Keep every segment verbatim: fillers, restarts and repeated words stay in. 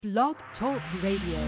Blog Talk Radio.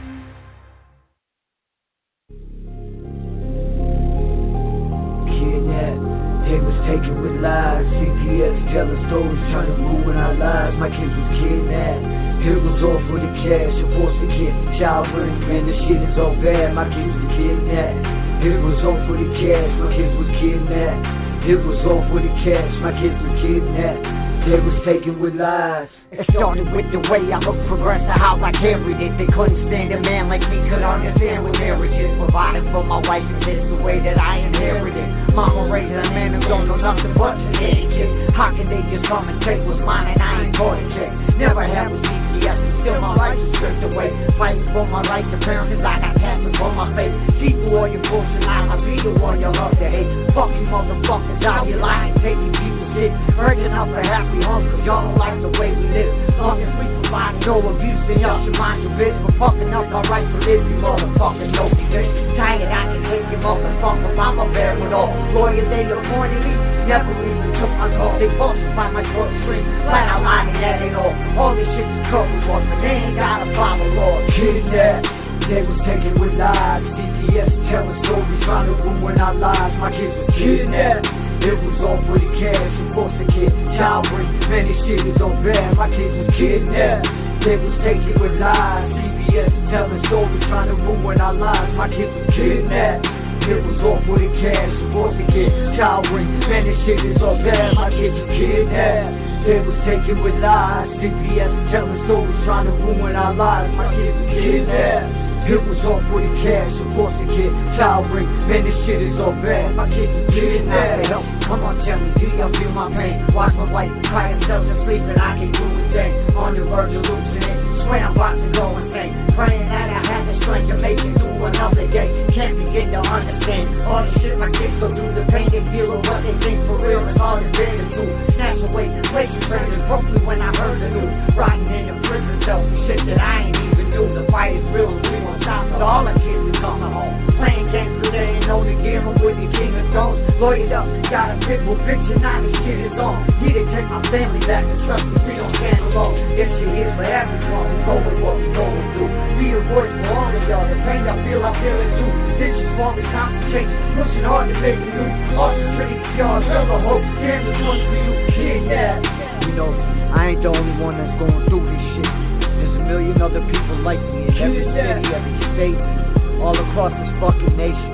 Kidnapped, they was taken with lies. C P S telling stories trying to ruin our lives. My kids was kidnapped. It was all for the cash, and forced to get child rape. Man, this shit is all bad. My kids was kidnapped. It was all for the cash. My kids was kidnapped. It was all for the cash. My kids was kidnapped. They was taken with lies. It started with the way I looked progressive, how I carried it. They couldn't stand a man like me, could understand what marriage is. Providing for my wife, and it's the way that I inherited. Mama raised a man who don't know nothing but etiquette. How can they just come and take what's mine and I ain't caught a check? Never had with C P S, and still my life is stripped away. Fighting for my right to parents, cause I got tattoos on my face. See through all your bullshit lies, I'll be the one you love to hate. Fuck you motherfuckers, out you lying, taking people's shit. Breaking up a happy home, cause y'all don't like the way we live. Long as we provide no abuse, then y'all should mind your biz. For fucking up our right to live, you motherfucking know me, bitch. Tired, I can take you motherfuckers, I'm a bear with all. Lawyers, they appointed me, never even took my call. They falsify my short stream, flat out lying at it all. All this shit is covered for, but they ain't gotta follow law. Kidnapped, they was taken with lies. C P S telling stories trying to ruin our lives. My kids was kidnapped. It was all for the cash, of course the kid, child rape, man this shit is all bad. My kids was kidnapped, they was taken with lies. C B S telling stories trying to ruin our lives. My kids was kidnapped, it was all for the cash, of course the kid, child rape, man this shit is all bad. My kids was kidnapped, they was taken with lies. C B S telling stories trying to ruin our lives. My kids was kidnapped. It was all for the cash, of course the kid, child rape, man this shit is all bad. My kids was kidnapped. Help, come on tell me, do y'all feel my pain? Watch my wife cry herself to sleep and I can't do a thing. On the verge of losing it, swear I'm about to go insane. Praying that I have the strength to make it through another day. Can't begin to understand all the shit my kids go through. The pain they feel or what they think for real is hard to bear to do. Snatch away, places friends and broke me when I heard the news. Rotting in the prison cell, shit that I ain't even do. The fight is real, we won't stop till all the kids is coming home. Playing games so they ain't know the game of with the king of stones. Lawyered up, got a pitbull picture, now the shit is on. He didn't take my family back, and trust me, we don't stand alone. This shit is for everyone who go with what we going through. Be a voice for all of y'all, the pain I feel, I feel it too. This is for me, concentration, pushing hard to make it new. Awesome trees, y'all, never hope, damn the one for you, kidnapped. You know, I ain't the only one that's going through this shit. There's a million other people like me in every city, every state, all across this fucking nation.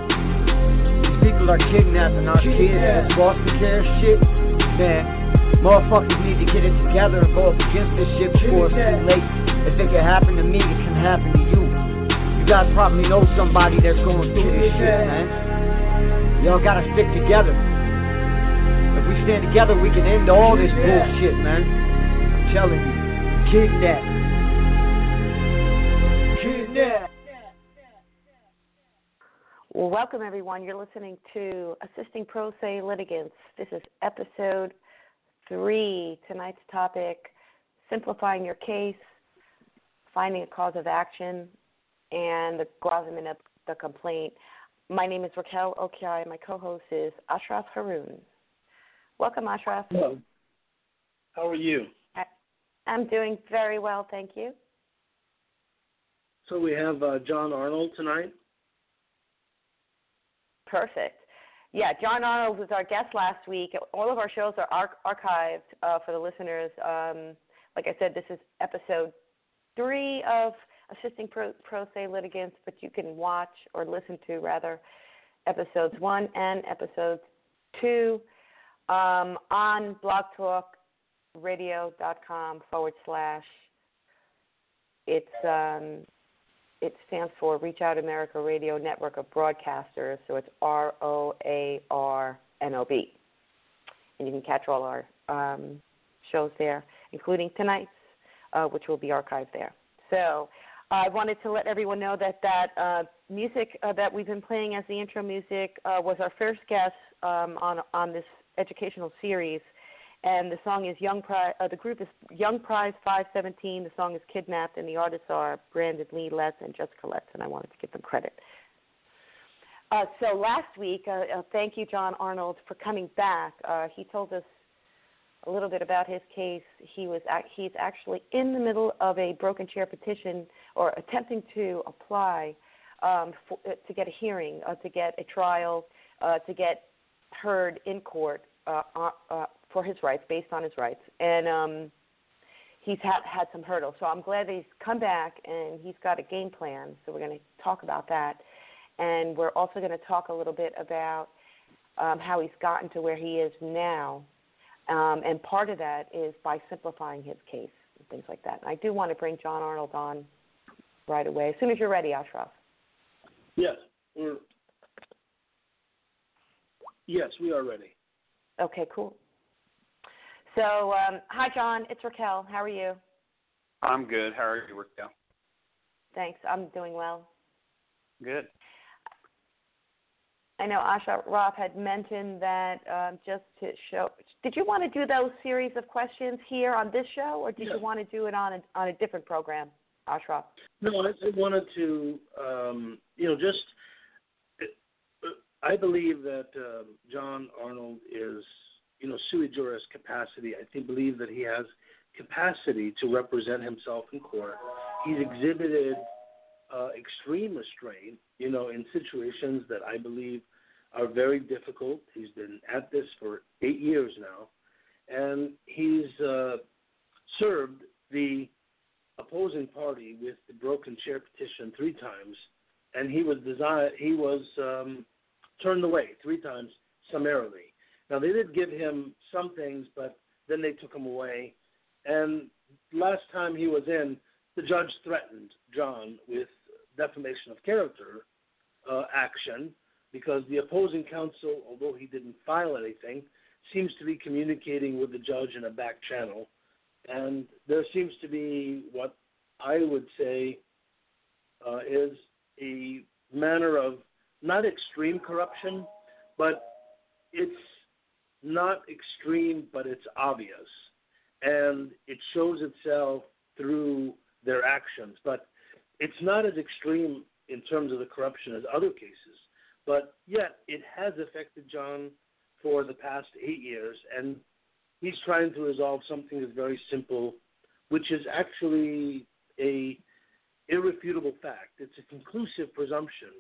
These people are kidnapping our kids, this foster care shit. Man, motherfuckers need to get it together and go up against this shit before it's too late. If it can happen to me, it can happen to you. You guys probably know somebody that's going through this shit, man. Y'all gotta stick together. If we stand together, we can end all this bullshit, man. I'm telling you. Kidnap. Kidnap. Well, welcome, everyone. You're listening to Assisting Pro Se Litigants. This is episode three. Tonight's topic, simplifying your case, finding a cause of action, and the gravamen of the complaint. My name is Raquel Okiai. My co-host is Ashraf Haroon. Welcome, Ashraf. Hello. How are you? I, I'm doing very well, thank you. So we have uh, John Arnold tonight. Perfect. Yeah, John Arnold was our guest last week. All of our shows are arch- archived uh, for the listeners. Um, like I said, this is episode three of Assisting Pro, Pro Se Litigants, but you can watch or listen to, rather, episodes one and episodes two um, on blogtalkradio.com forward slash. It's um, It stands for Reach Out America Radio Network of Broadcasters, so it's R O A R N O B. And you can catch all our um, shows there, including tonight's, uh, which will be archived there. So uh, I wanted to let everyone know that that uh, music uh, that we've been playing as the intro music uh, was our first guest um, on on this educational series. And the song is Young Prize, uh, the group is Young Prize five seventeen. The song is Kidnapped, and the artists are Brandon Lee Letts and Jessica Letts, and I wanted to give them credit. Uh, so last week, uh, uh, thank you, John Arnold, for coming back. Uh, he told us a little bit about his case. He was he's actually in the middle of a broken chair petition, or attempting to apply um, for, uh, to get a hearing, uh, to get a trial, uh, to get heard in court uh, uh, for his rights, based on his rights. And um, he's had, had some hurdles. So I'm glad that he's come back and he's got a game plan. So we're going to talk about that. And we're also going to talk a little bit about um, how he's gotten to where he is now. Um, and part of that is by simplifying his case and things like that. And I do want to bring John Arnold on right away, as soon as you're ready, Ashraf. Yes, we're, yes, we are ready. Okay, cool. So, um, hi, John. It's Raquel. How are you? I'm good. How are you, Raquel? Thanks. I'm doing well. Good. I know Ashraf had mentioned that um, just to show. Did you want to do those series of questions here on this show, or did yeah. you want to do it on a, on a different program, Ashraf? No, I, I wanted to, um, you know, just. I believe that um, John Arnold is, you know, sui juris capacity. I think believe that he has capacity to represent himself in court. He's exhibited uh, extreme restraint, you know, in situations that I believe are very difficult. He's been at this for eight years now, and he's uh, served the opposing party with the broken chair petition three times, and he was designed. He was um, turned away three times summarily. Now, they did give him some things, but then they took him away. And last time he was in, the judge threatened John with defamation of character uh, action because the opposing counsel, although he didn't file anything, seems to be communicating with the judge in a back channel. And there seems to be what I would say uh, is a manner of not extreme corruption, but it's not extreme, but it's obvious. And it shows itself through their actions. But it's not as extreme in terms of the corruption as other cases. But yet it has affected John for the past eight years, and he's trying to resolve something that's very simple, which is actually a irrefutable fact. It's a conclusive presumption.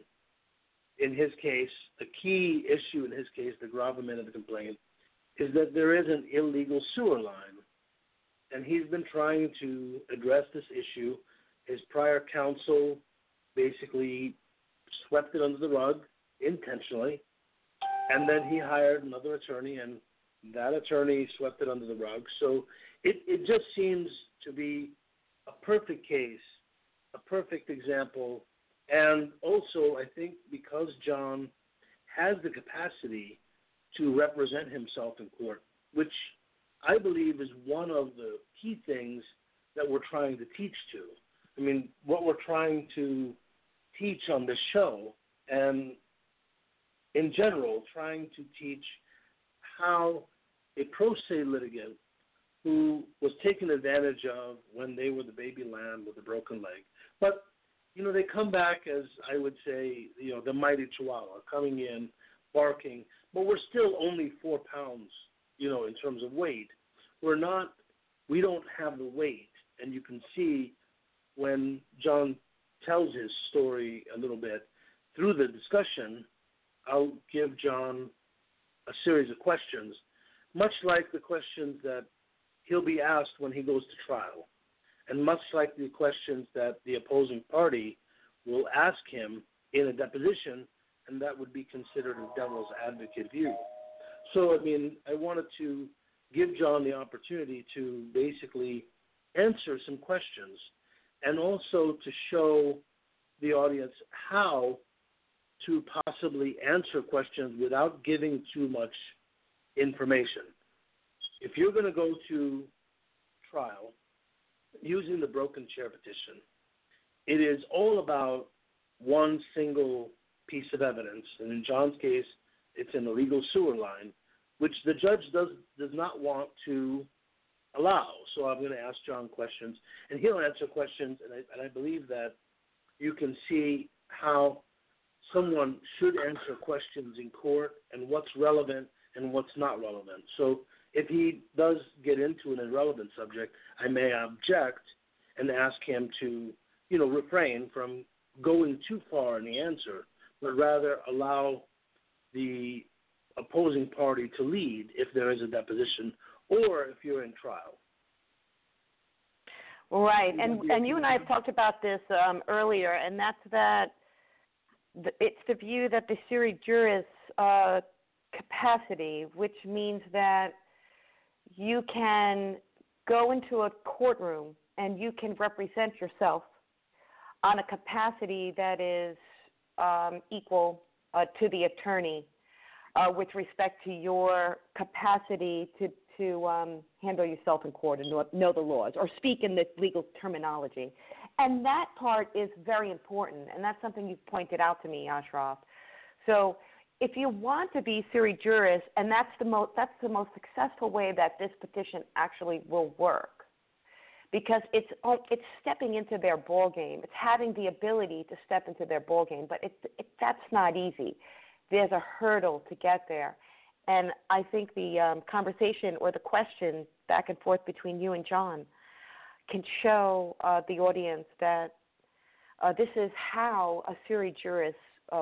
In his case, the key issue in his case, the gravamen of the complaint, is that there is an illegal sewer line. And he's been trying to address this issue. His prior counsel basically swept it under the rug intentionally, and then he hired another attorney, and that attorney swept it under the rug. So it, it just seems to be a perfect case, a perfect example. And also, I think because John has the capacity to represent himself in court, which I believe is one of the key things that we're trying to teach to. I mean, what we're trying to teach on this show, and in general, trying to teach how a pro se litigant who was taken advantage of when they were the baby lamb with a broken leg, but you know, they come back as, I would say, you know, the mighty chihuahua coming in, barking, but we're still only four pounds, you know, in terms of weight. We're not, we don't have the weight. And you can see when John tells his story a little bit through the discussion, I'll give John a series of questions, much like the questions that he'll be asked when he goes to trial. And much like the questions that the opposing party will ask him in a deposition, and that would be considered a devil's advocate view. So, I mean, I wanted to give John the opportunity to basically answer some questions and also to show the audience how to possibly answer questions without giving too much information. If you're going to go to trial, using the broken chair petition, it is all about one single piece of evidence. And in John's case, it's an illegal sewer line, which the judge does does not want to allow. So I'm going to ask John questions, and he'll answer questions, and I, and I believe that you can see how someone should answer questions in court and what's relevant and what's not relevant. So if he does get into an irrelevant subject, I may object and ask him to, you know, refrain from going too far in the answer, but rather allow the opposing party to lead if there is a deposition or if you're in trial. Right, and and you and I have talked about this um, earlier, and that's that the, it's the view that the sui juris uh, capacity, which means that you can go into a courtroom and you can represent yourself on a capacity that is um, equal uh, to the attorney uh, with respect to your capacity to to um, handle yourself in court and know, know the laws or speak in the legal terminology. And that part is very important, and that's something you've pointed out to me, Ashraf. So if you want to be sui juris, and that's the most that's the most successful way that this petition actually will work, because it's it's stepping into their ball game. It's having the ability to step into their ball game, but it, it that's not easy. There's a hurdle to get there. And I think the um, conversation or the question back and forth between you and John can show uh, the audience that uh, this is how a sui juris uh,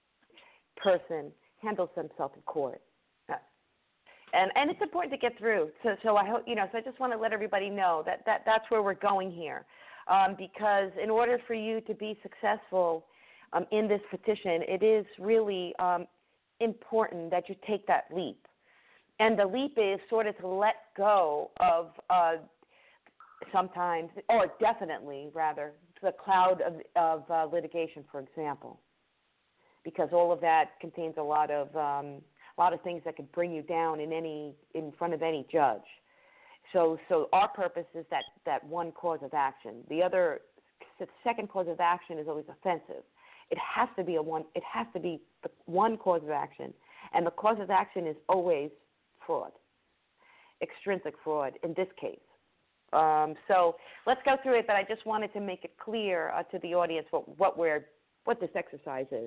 person handles themselves in court. Uh, and and it's important to get through. So so I hope, you know, so I just want to let everybody know that, that that's where we're going here. Um, because in order for you to be successful um, in this petition, it is really um, important that you take that leap. And the leap is sort of to let go of uh, sometimes, or definitely rather, the cloud of, of uh, litigation, for example, because all of that contains a lot of um, a lot of things that could bring you down in any in front of any judge. So, so our purpose is that, that one cause of action. The other, the second cause of action is always offensive. It has to be a one. It has to be the one cause of action, and the cause of action is always fraud, extrinsic fraud in this case. Um, so let's go through it. But I just wanted to make it clear uh, to the audience what, what we're what this exercise is.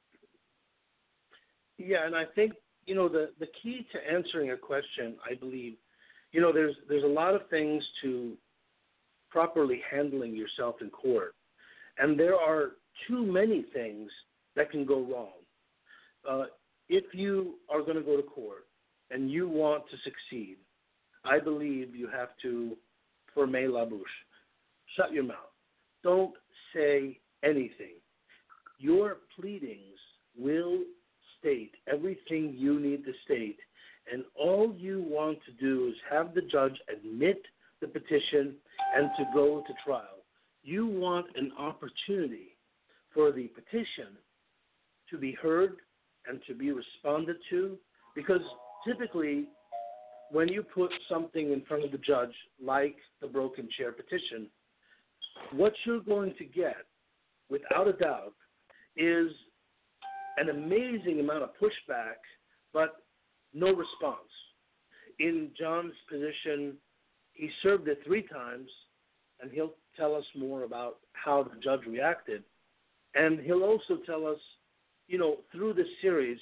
Yeah, and I think you know the the key to answering a question, I believe, you know, there's there's a lot of things to properly handling yourself in court, and there are too many things that can go wrong. Uh, if you are going to go to court and you want to succeed, I believe you have to, fermer la bouche, shut your mouth. Don't say anything. Your pleadings will state everything you need to state, and all you want to do is have the judge admit the petition and to go to trial. You want an opportunity for the petition to be heard and to be responded to, because typically when you put something in front of the judge like the broken chair petition, what you're going to get, without a doubt, is an amazing amount of pushback, but no response. In John's position, he served it three times, and he'll tell us more about how the judge reacted. And he'll also tell us, you know, through this series,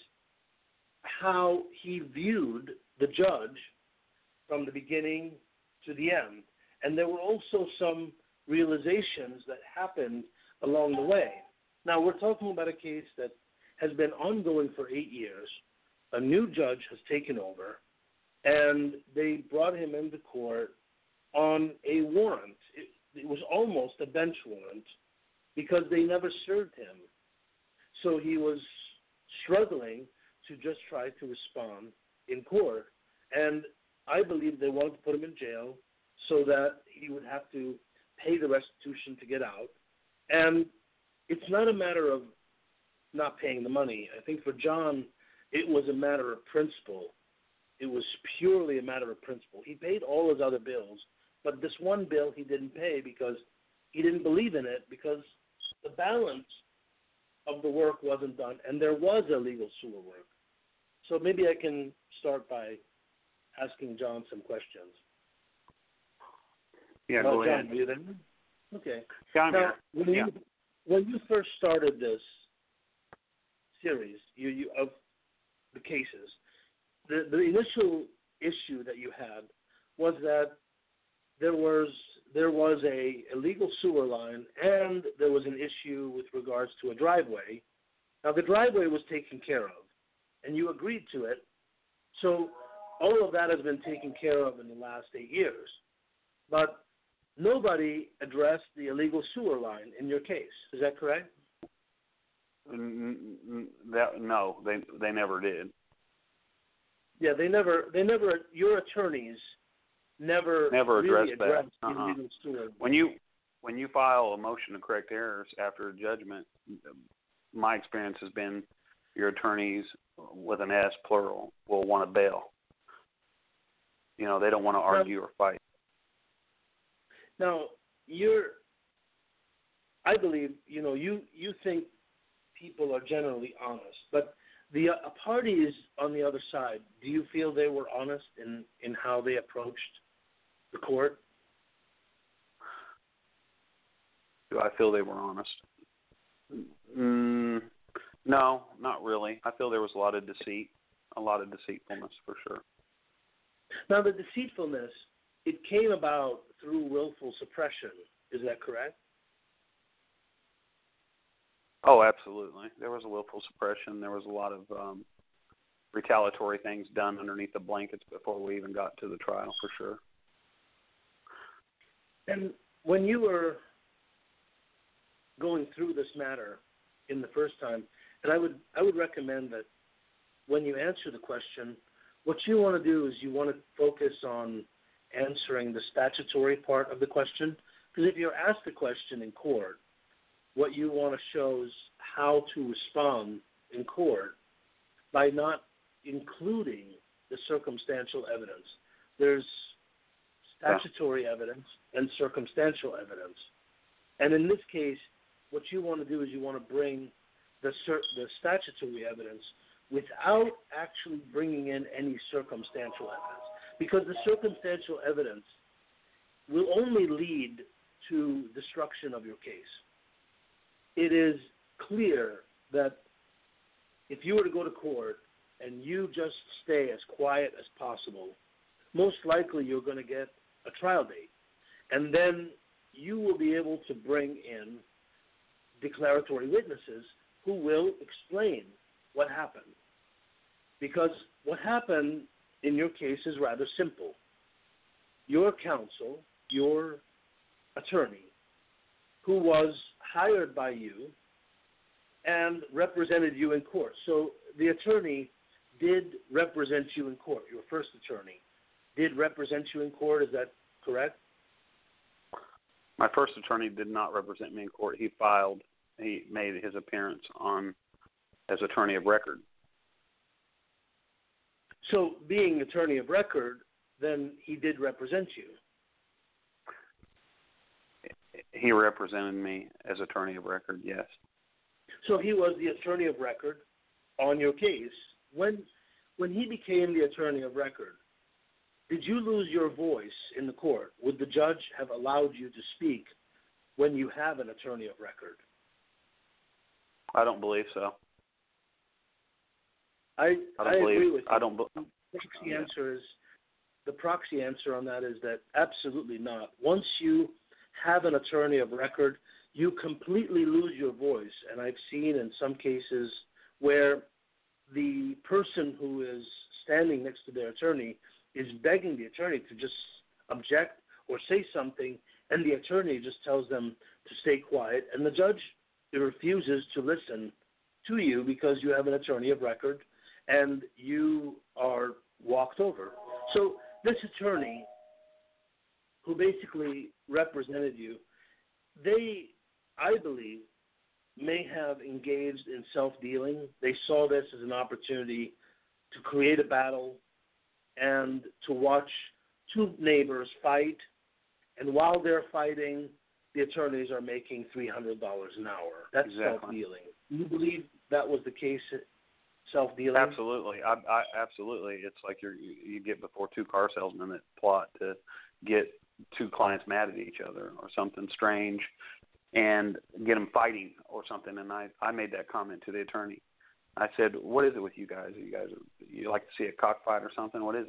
how he viewed the judge from the beginning to the end. And there were also some realizations that happened along the way. Now, we're talking about a case that has been ongoing for eight years. A new judge has taken over, and they brought him into court on a warrant. It, it was almost a bench warrant, because they never served him. So he was struggling to just try to respond in court. And I believe they wanted to put him in jail so that he would have to pay the restitution to get out. And it's not a matter of not paying the money. I think for John, it was a matter of principle. It was purely a matter of principle. He paid all his other bills, but this one bill he didn't pay because he didn't believe in it, because the balance of the work wasn't done, and there was illegal sewer work. So maybe I can start by asking John some questions. Yeah, well, go John, ahead. are you there? Okay. John, now, when, yeah. you, when you first started this series you, you of the cases, the, the initial issue that you had was that there was there was a illegal sewer line and there was an issue with regards to a driveway. Now, the driveway was taken care of, and you agreed to it. So all of that has been taken care of in the last eight years. But nobody addressed the illegal sewer line in your case. Is that correct? That, no, they they never did. Yeah, they never, they never, your attorneys never, never really addressed addressed that. the Uh-uh. illegal sewer. When you when you file a motion to correct errors after a judgment, my experience has been your attorneys, with an S plural, will want to bail. You know, they don't want to argue now, or fight. Now, you're, I believe, you know, you, you think people are generally honest, but the uh, parties on the other side, do you feel they were honest in, in how they approached the court? Do I feel they were honest? Mm, no, not really. I feel there was a lot of deceit, a lot of deceitfulness for sure. Now, the deceitfulness, it came about through willful suppression. Is that correct? Oh, absolutely. There was a willful suppression. There was a lot of um, retaliatory things done underneath the blankets before we even got to the trial, for sure. And when you were going through this matter in the first time, and I would I would recommend that when you answer the question, what you want to do is you want to focus on answering the statutory part of the question. Because if you're asked a question in court, what you want to show is how to respond in court by not including the circumstantial evidence. There's statutory yeah. evidence and circumstantial evidence. And in this case, what you want to do is you want to bring the, the statutory evidence without actually bringing in any circumstantial evidence. Because the circumstantial evidence will only lead to destruction of your case. It is clear that if you were to go to court and you just stay as quiet as possible, most likely you're going to get a trial date. And then you will be able to bring in declaratory witnesses who will explain what happened. Because what happened in your case is rather simple. Your counsel, your attorney, who was hired by you and represented you in court. So the attorney did represent you in court. Your first attorney did represent you in court. Is that correct? My first attorney did not represent me in court. He filed, he made his appearance on as attorney of record. So being attorney of record, then he did represent you. He represented me as attorney of record, yes. So he was the attorney of record on your case. When when he became the attorney of record, did you lose your voice in the court? Would the judge have allowed you to speak when you have an attorney of record? I don't believe so. I, I, don't I believe, agree with you. I don't. The proxy answer is the proxy answer on that is that absolutely not. Once you have an attorney of record, you completely lose your voice. And I've seen in some cases where the person who is standing next to their attorney is begging the attorney to just object or say something, and the attorney just tells them to stay quiet, and the judge refuses to listen to you because you have an attorney of record and you are walked over. So this attorney who basically represented you, they, I believe, may have engaged in self-dealing. They saw this as an opportunity to create a battle and to watch two neighbors fight. And while they're fighting, the attorneys are making three hundred dollars an hour. That's exactly. self-dealing. You believe that was the case, self-dealing? Absolutely. I, I, absolutely. It's like you're, you you get before two car salesmen that plot to get two clients mad at each other or something strange and get them fighting or something. And I, I made that comment to the attorney. I said, what is it with you guys? You guys, you like to see a cockfight or something? What is that?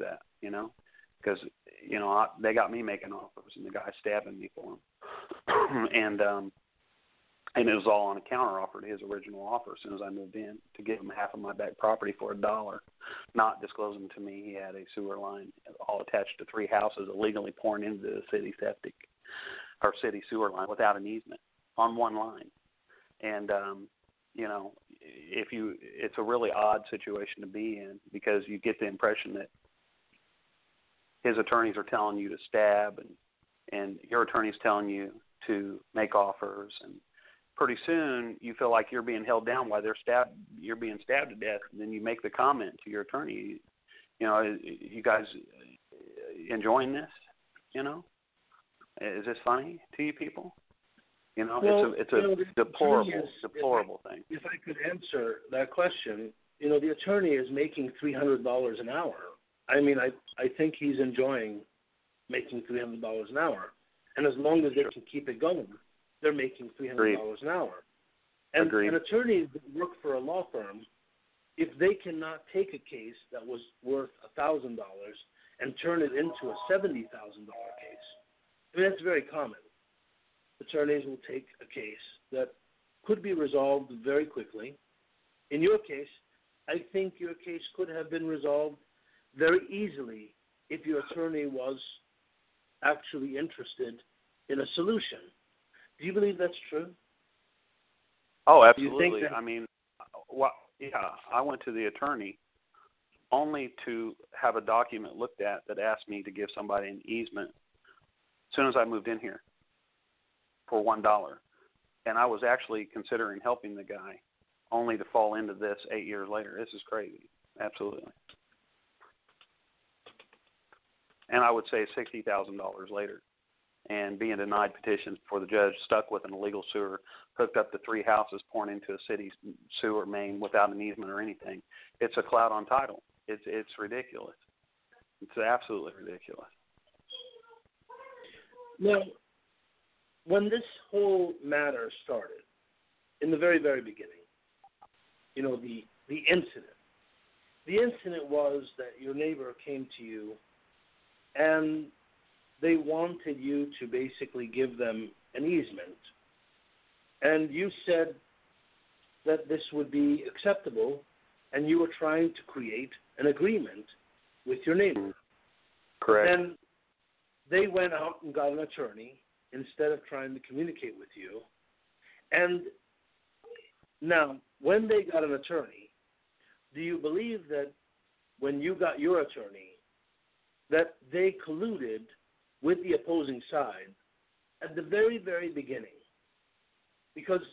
you know, because, you know, I, they got me making offers and the guy stabbing me for them. and, um, and it was all on a counter offer to his original offer as soon as I moved in, to give him half of my back property for a dollar, not disclosing to me he had a sewer line all attached to three houses illegally pouring into the city septic or city sewer line without an easement on one line. And, um, you know, if you, it's a really odd situation to be in, because you get the impression that his attorneys are telling you to stab, and, and your attorney's telling you to make offers, and pretty soon you feel like you're being held down while they're stabbed, you're being stabbed to death, and then you make the comment to your attorney, you know, you guys enjoying this, you know? Is this funny to you people? You know, well, it's a, it's a you know, deplorable, is, deplorable if I, thing. If I could answer that question, you know, the attorney is making three hundred dollars an hour. I mean, I, I think he's enjoying making three hundred dollars an hour. And as long as they can keep it going, they're making three hundred dollars Agreed. an hour. And Agreed. an attorney that work for a law firm, if they cannot take a case that was worth one thousand dollars and turn it into a seventy thousand dollars case, I mean, that's very common. Attorneys will take a case that could be resolved very quickly. In your case, I think your case could have been resolved very easily if your attorney was actually interested in a solution. Do you believe that's true? Oh, absolutely. That- I mean, well, yeah, I went to the attorney only to have a document looked at that asked me to give somebody an easement as soon as I moved in here for one dollar. And I was actually considering helping the guy, only to fall into this eight years later. This is crazy. Absolutely. And I would say sixty thousand dollars later, and being denied petitions before the judge, stuck with an illegal sewer, hooked up to three houses, pouring into a city sewer main without an easement or anything. It's a clout on title. It's it's ridiculous. It's absolutely ridiculous. Now, when this whole matter started, in the very, very beginning, you know, the, the incident, the incident was that your neighbor came to you and they wanted you to basically give them an easement. And you said that this would be acceptable, and you were trying to create an agreement with your neighbor. Correct. Then they went out and got an attorney instead of trying to communicate with you. And now, when they got an attorney, do you believe that when you got your attorney, that they colluded with the opposing side at the very, very beginning? Because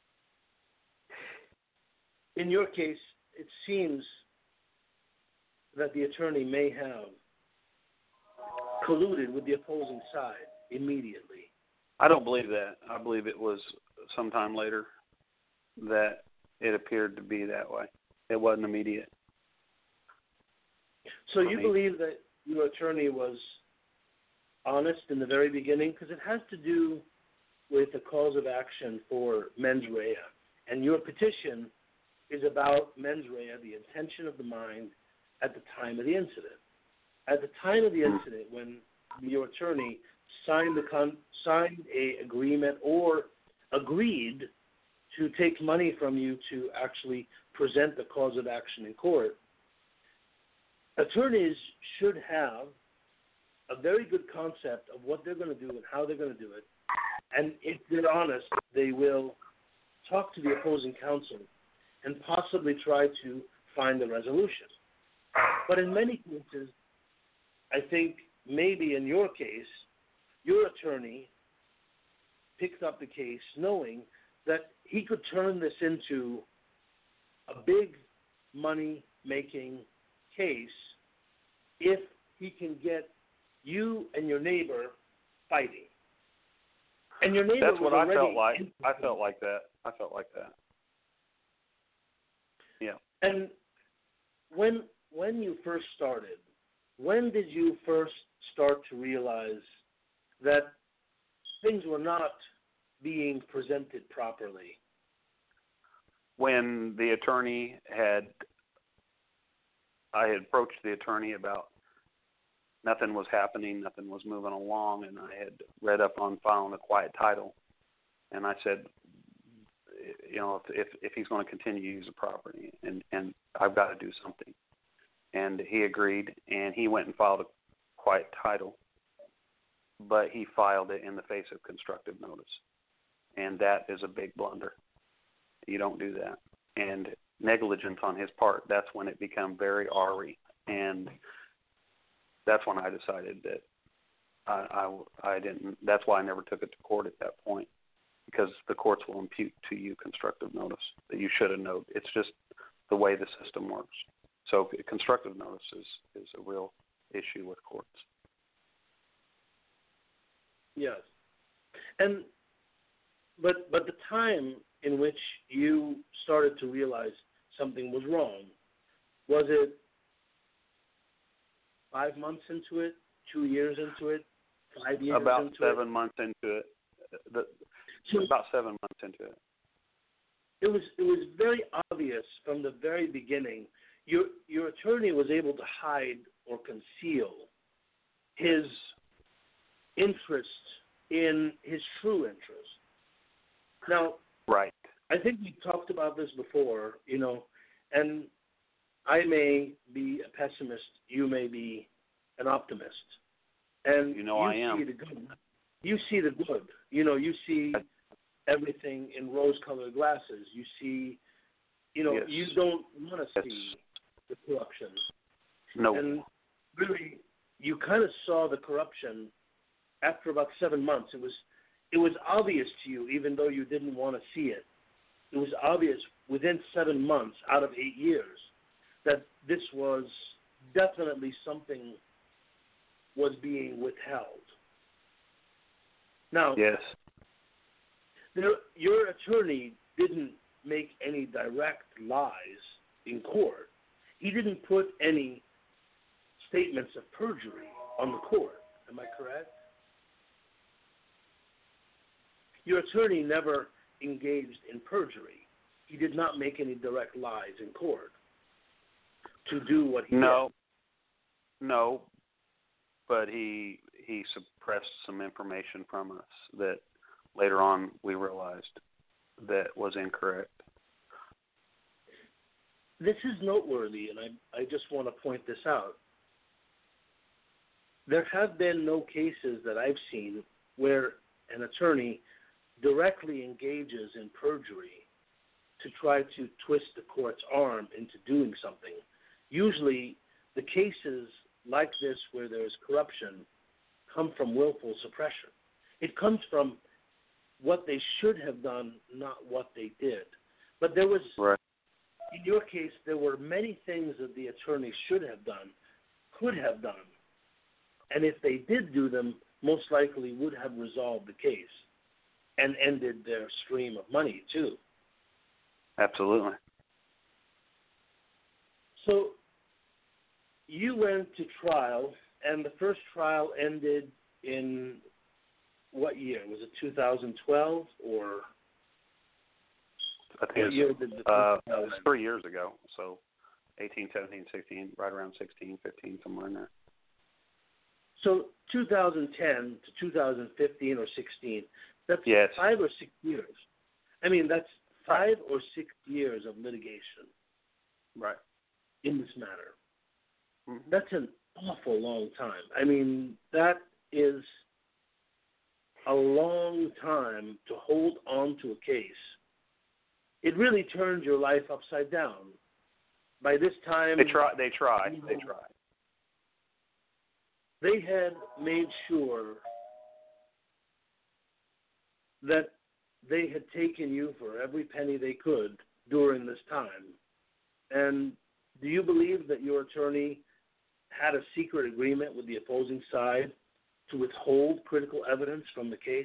in your case, it seems that the attorney may have colluded with the opposing side immediately. I don't believe that. I believe it was sometime later that it appeared to be that way. It wasn't immediate. So you me. believe that your attorney was honest in the very beginning? Because it has to do with the cause of action for mens rea. And your petition is about mens rea, the intention of the mind at the time of the incident. At the time of the incident, when your attorney signed the con- signed a agreement or agreed to take money from you to actually present the cause of action in court, attorneys should have a very good concept of what they're going to do and how they're going to do it. And if they're honest, they will talk to the opposing counsel and possibly try to find a resolution. But in many cases, I think maybe in your case, your attorney picked up the case knowing that he could turn this into a big money-making case if he can get you and your neighbor fighting. And your neighbor That's what was I felt already like. interested. I felt like that. I felt like that. Yeah. And when when you first started, when did you first start to realize that things were not being presented properly? When the attorney had, I had approached the attorney about nothing was happening, nothing was moving along, and I had read up on filing a quiet title, and I said, you know, if if, if he's going to continue to use the property, and, and I've got to do something. And he agreed, and he went and filed a quiet title, but he filed it in the face of constructive notice, and that is a big blunder. You don't do that. And negligence on his part, that's when it became very R E, and that's when I decided that I, I, I didn't, that's why I never took it to court at that point, because the courts will impute to you constructive notice that you should have known. It's just the way the system works. So constructive notice is, is a real issue with courts. Yes. And but but the time in which you started to realize something was wrong, was it five months into it, two years into it, five years about into seven it? months into it. The, so about seven months into it. It was it was very obvious from the very beginning. Your your attorney was able to hide or conceal his interest in his true interest. Now, right. I think we talked about this before, you know, and I may be a pessimist, you may be an optimist. And you know you I am. See the good. You see the good. You know, you see everything in rose-colored glasses. You see, you know, yes. you don't want to yes. see the corruption. No. And really, you kind of saw the corruption after about seven months. It was, it was obvious to you, even though you didn't want to see it. It was obvious within seven months out of eight years that this was definitely something was being withheld. Now, yes. there, your attorney didn't make any direct lies in court. He didn't put any statements of perjury on the court. Am I correct? Your attorney never engaged in perjury. He did not make any direct lies in court to do what he no. did. No, but he he suppressed some information from us that later on we realized that was incorrect. This is noteworthy, and I, I just want to point this out. There have been no cases that I've seen where an attorney directly engages in perjury to try to twist the court's arm into doing something. Usually, the cases like this where there's corruption come from willful suppression. It comes from what they should have done, not what they did. But there was, right. in your case, there were many things that the attorney should have done, could have done, and if they did do them, most likely would have resolved the case and ended their stream of money, too. Absolutely. So you went to trial, and the first trial ended in what year? Was it two thousand twelve or I think what year it was, did the uh, trial it was end? three years ago, so eighteen, seventeen, sixteen, right around sixteen, fifteen, somewhere in there. So two thousand ten to two thousand fifteen or sixteen, that's yes. five or six years. I mean, that's five or six years of litigation. Right. In this matter. Mm-hmm. That's an awful long time. I mean, that is a long time to hold on to a case. It really turned your life upside down. By this time... They try. They try. You know, they try. They had made sure that they had taken you for every penny they could during this time. And do you believe that your attorney had a secret agreement with the opposing side to withhold critical evidence from the case?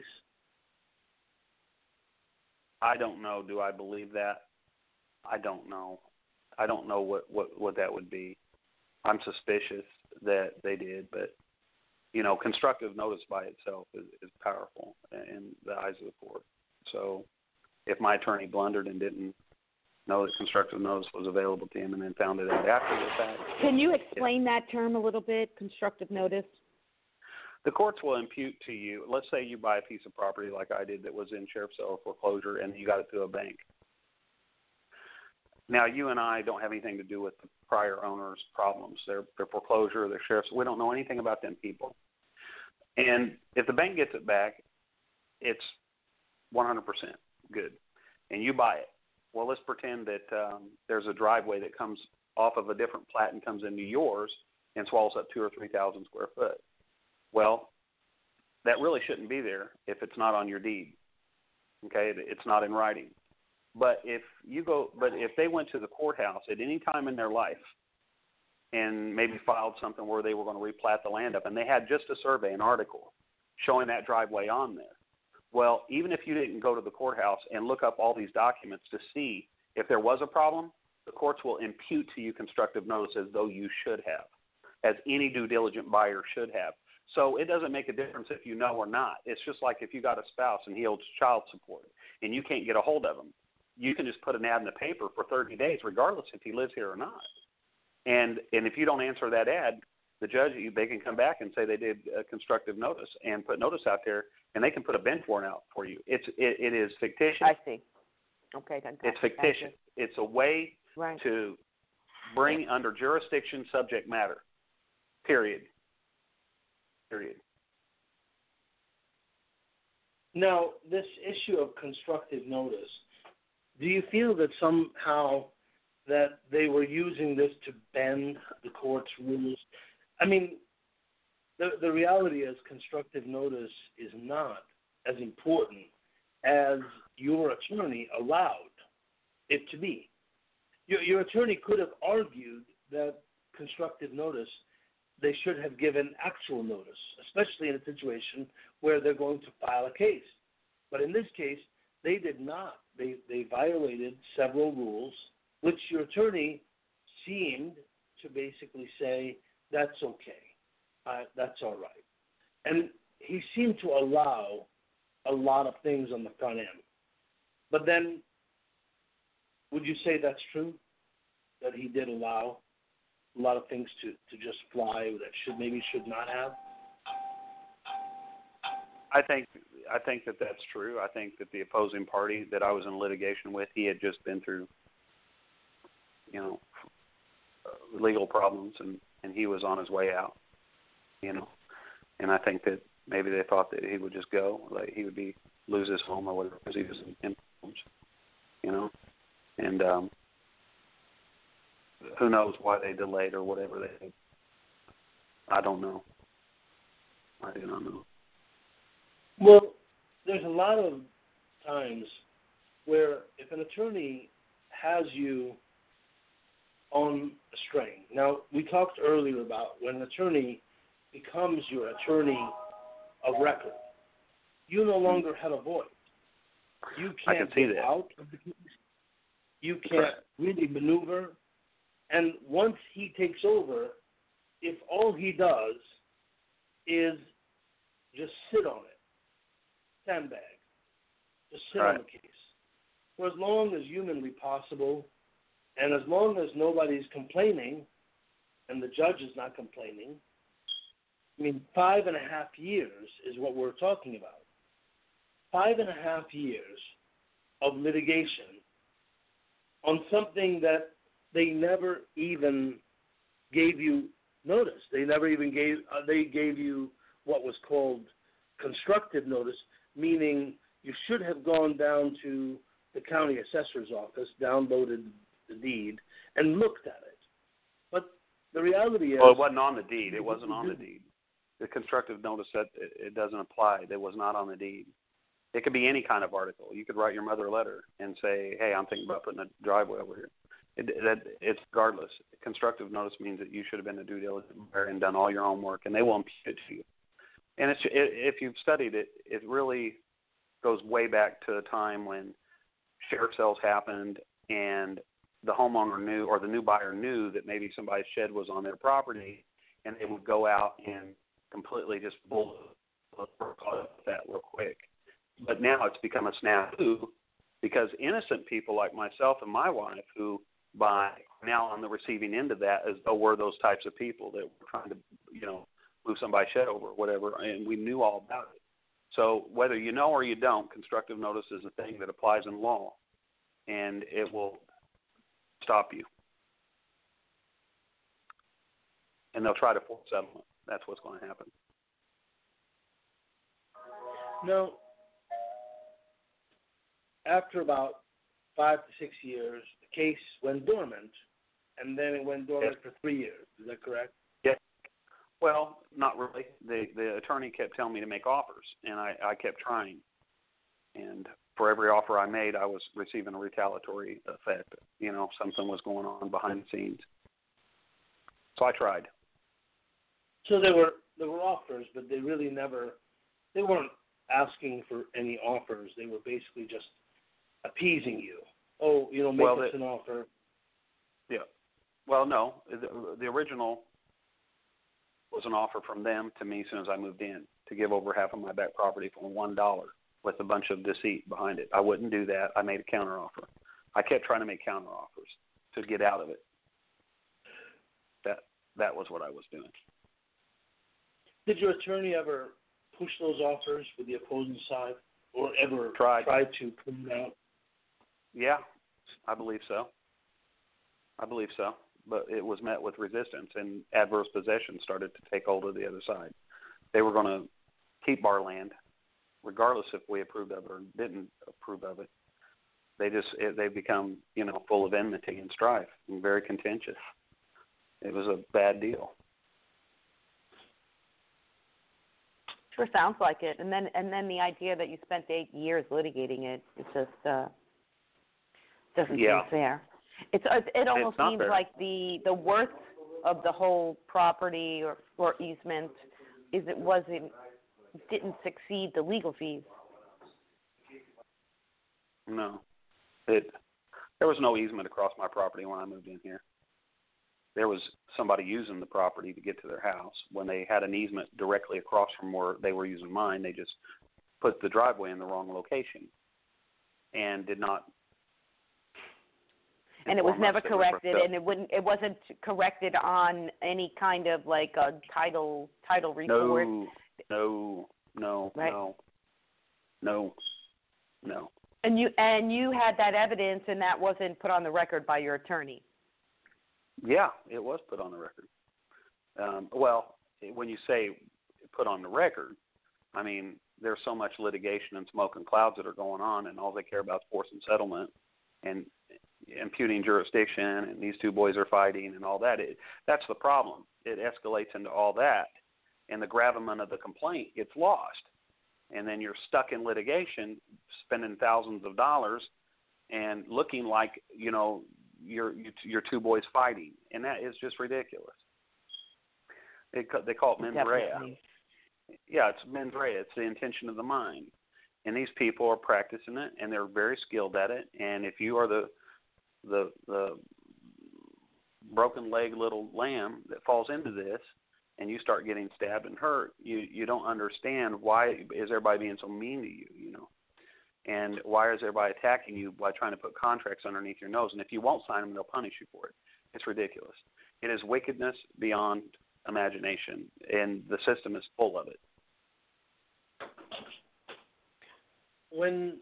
I don't know. Do I believe that? I don't know. I don't know what, what, what that would be. I'm suspicious that they did, but, you know, constructive notice by itself is, is powerful in the eyes of the court. So if my attorney blundered and didn't know that constructive notice was available to him and then found it out after the fact. Can you explain yeah. that term a little bit, constructive notice? The courts will impute to you, let's say you buy a piece of property like I did that was in sheriff's sale or foreclosure and you got it through a bank. Now, you and I don't have anything to do with the prior owner's problems, their, their foreclosure, their sheriff's. We don't know anything about them people. And if the bank gets it back, it's one hundred percent good, and you buy it. Well, let's pretend that um, there's a driveway that comes off of a different plat and comes into yours and swallows up two or three thousand square foot. Well, that really shouldn't be there if it's not on your deed. Okay, it's not in writing. But if you go, but if they went to the courthouse at any time in their life and maybe filed something where they were going to replat the land up, and they had just a survey, an article showing that driveway on there. Well, even if you didn't go to the courthouse and look up all these documents to see if there was a problem, the courts will impute to you constructive notice as though you should have, as any due diligent buyer should have. So it doesn't make a difference if you know or not. It's just like if you got a spouse and he owes child support and you can't get a hold of him. You can just put an ad in the paper for thirty days, regardless if he lives here or not. And and if you don't answer that ad, the judge, they can come back and say they did a constructive notice and put notice out there, and they can put a bench warrant out for you. It's it, it is fictitious. I see. Okay, then. It's fictitious. It's a way right. to bring under jurisdiction subject matter. Period. Period. Now, this issue of constructive notice, do you feel that somehow that they were using this to bend the court's rules? I mean, the the reality is constructive notice is not as important as your attorney allowed it to be. Your, your attorney could have argued that constructive notice, they should have given actual notice, especially in a situation where they're going to file a case. But in this case, they did not. They they violated several rules, which your attorney seemed to basically say, that's okay, uh, that's all right. And he seemed to allow a lot of things on the front end. But then, would you say that's true, that he did allow a lot of things to, to just fly that should maybe should not have? I think I think that that's true. I think that the opposing party that I was in litigation with, he had just been through, you know, legal problems, and, and he was on his way out, you know. And I think that maybe they thought that he would just go, like he would be lose his home or whatever, because he was in homes, you know. And um, who knows why they delayed or whatever they did. I don't know. I do not know. Well, there's a lot of times where if an attorney has you on a string. Now, we talked earlier about when an attorney becomes your attorney of record, you no longer have a voice. You can't I can see get that. out of the case. You can't really maneuver. And once he takes over, if all he does is just sit on it, sandbag, just sit right. on the case, for as long as humanly possible, and as long as nobody's complaining, and the judge is not complaining, I mean, five and a half years is what we're talking about. Five and a half years of litigation on something that they never even gave you notice. They never even gave, uh, they gave you what was called constructive notice, meaning you should have gone down to the county assessor's office, downloaded the deed, and looked at it. But the reality is... Well, it wasn't on the deed. It wasn't on the deed. The constructive notice, that it, it doesn't apply. It was not on the deed. It could be any kind of article. You could write your mother a letter and say, hey, I'm thinking about putting a driveway over here. It, that, it's regardless. Constructive notice means that you should have been a due diligent buyer and done all your own work, and they will impute it to you. And it's, it, if you've studied it, it really goes way back to a time when sheriff sales happened and the homeowner knew, or the new buyer knew, that maybe somebody's shed was on their property, and they would go out and completely just bull that real quick. But now it's become a snafu Because innocent people like myself and my wife, who by now on the receiving end of that, as though we're those types of people that were trying to, you know, move somebody's shed over or whatever, and we knew all about it. So whether you know or you don't, constructive notice is a thing that applies in law, and it will stop you. And they'll try to force settlement. That's what's going to happen. No. After about five to six years, the case went dormant, and then it went dormant yes. for three years. Is that correct? Yes. Well, not really. The the attorney kept telling me to make offers, and I, I kept trying. And for every offer I made, I was receiving a retaliatory effect. You know, something was going on behind the scenes. So I tried. So there were there were offers, but they really never, they weren't asking for any offers. They were basically just appeasing you. Oh, you know, make well, us the, an offer. Yeah. Well, no. The, the original was an offer from them to me as soon as I moved in to give over half of my back property for one dollar with a bunch of deceit behind it. I wouldn't do that. I made a counteroffer. I kept trying to make counteroffers to get out of it. That that was what I was doing. Did your attorney ever push those offers with the opposing side, or ever Tried. try to put them out? Yeah, I believe so. I believe so. But it was met with resistance, and adverse possession started to take hold of the other side. They were going to keep our land, regardless if we approved of it or didn't approve of it. They just it, they become, you know, full of enmity and strife and very contentious. It was a bad deal. Sure sounds like it. And then and then the idea that you spent eight years litigating it, it just uh, doesn't yeah. seem fair. It's it almost it's seems fair. like the, the worth of the whole property or, or easement is it wasn't didn't succeed the legal fees. No, it there was no easement across my property when I moved in here. There was somebody using the property to get to their house. When they had an easement directly across from where they were using mine, they just put the driveway in the wrong location and did not. And it was never that corrected, and it wouldn't. It wasn't corrected on any kind of like a title title report. No, no, no, right? no, no, no. And you and you had that evidence, and that wasn't put on the record by your attorney. Yeah, it was put on the record. Um, well, when you say put on the record, I mean there's so much litigation and smoke and clouds that are going on, and all they care about is forcing settlement and imputing jurisdiction, and these two boys are fighting and all that. It, that's the problem. It escalates into all that, and the gravamen of the complaint gets lost. And then you're stuck in litigation, spending thousands of dollars and looking like, you know, you're, you're two boys fighting. And that is just ridiculous. They, they call it mens rea. Yeah, it's mens rea. It's the intention of the mind. And these people are practicing it, and they're very skilled at it. And if you are the the the broken leg little lamb that falls into this, and you start getting stabbed and hurt, you you don't understand why is everybody being so mean to you, you know, and why is everybody attacking you by trying to put contracts underneath your nose? And if you won't sign them, they'll punish you for it. It's ridiculous. It is wickedness beyond imagination, and the system is full of it. When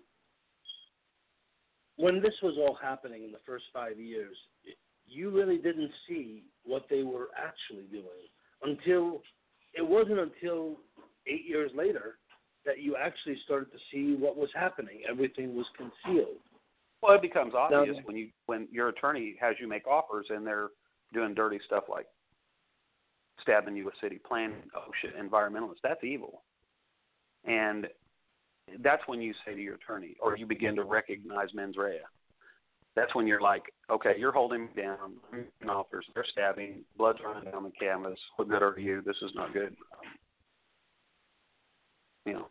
when this was all happening in the first five years, you really didn't see what they were actually doing until it wasn't until eight years later that you actually started to see what was happening. Everything was concealed. Well, it becomes obvious now, when you when your attorney has you make offers and they're doing dirty stuff like stabbing you with city planning, OSHA, environmentalists. That's evil. And that's when you say to your attorney, or you begin to recognize mens rea. That's when you're like, okay, you're holding me down, I'm making offers, they're stabbing, blood's running down the canvas, what good are you? This is not good. Um, you know.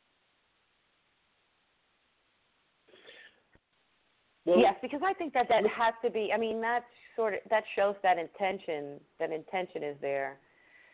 Well, yes, because I think that that has to be, I mean, that sort of, that shows that intention, that intention is there.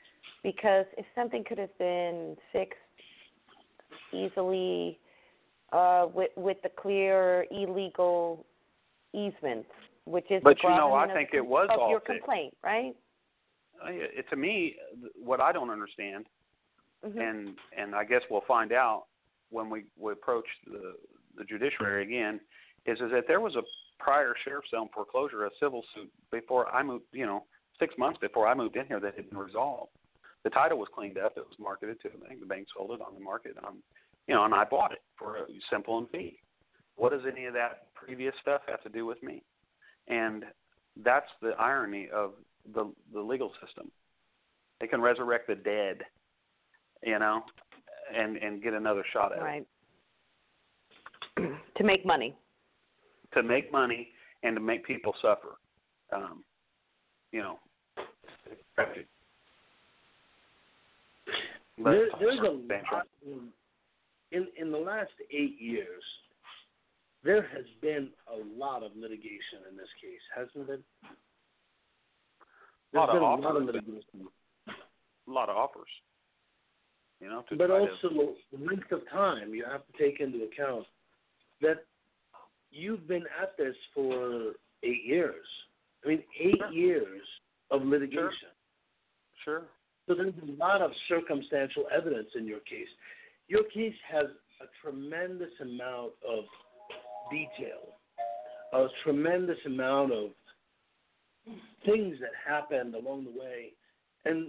Because if something could have been fixed easily, uh, with with the clear illegal easements, which is but the you know, I of, think the, it was of all your fixed. complaint, right? It, to me, what I don't understand, Mm-hmm. and and I guess we'll find out when we, we approach the the judiciary again, is is that there was a prior sheriff's sale and foreclosure, a civil suit before I moved, you know, six months before I moved in here that had been resolved. The title was cleaned up. It was marketed to the bank. The bank sold it on the market. Um, you know, and I bought it for a simple and fee. What does any of that previous stuff have to do with me? And that's the irony of the the legal system. They can resurrect the dead, you know, and, and get another shot at Right. it. To make money. To make money and to make people suffer. Um, you know, tragic. There, there's a lot in in the last eight years. There has been a lot of litigation in this case, hasn't it? There's A lot of been a offers. lot of litigation. A lot of offers. You know, to But try also to, the length of time you have to take into account that you've been at this for eight years. I mean, eight Sure. years of litigation. Sure. So there's a lot of circumstantial evidence in your case. Your case has a tremendous amount of detail, a tremendous amount of things that happened along the way. And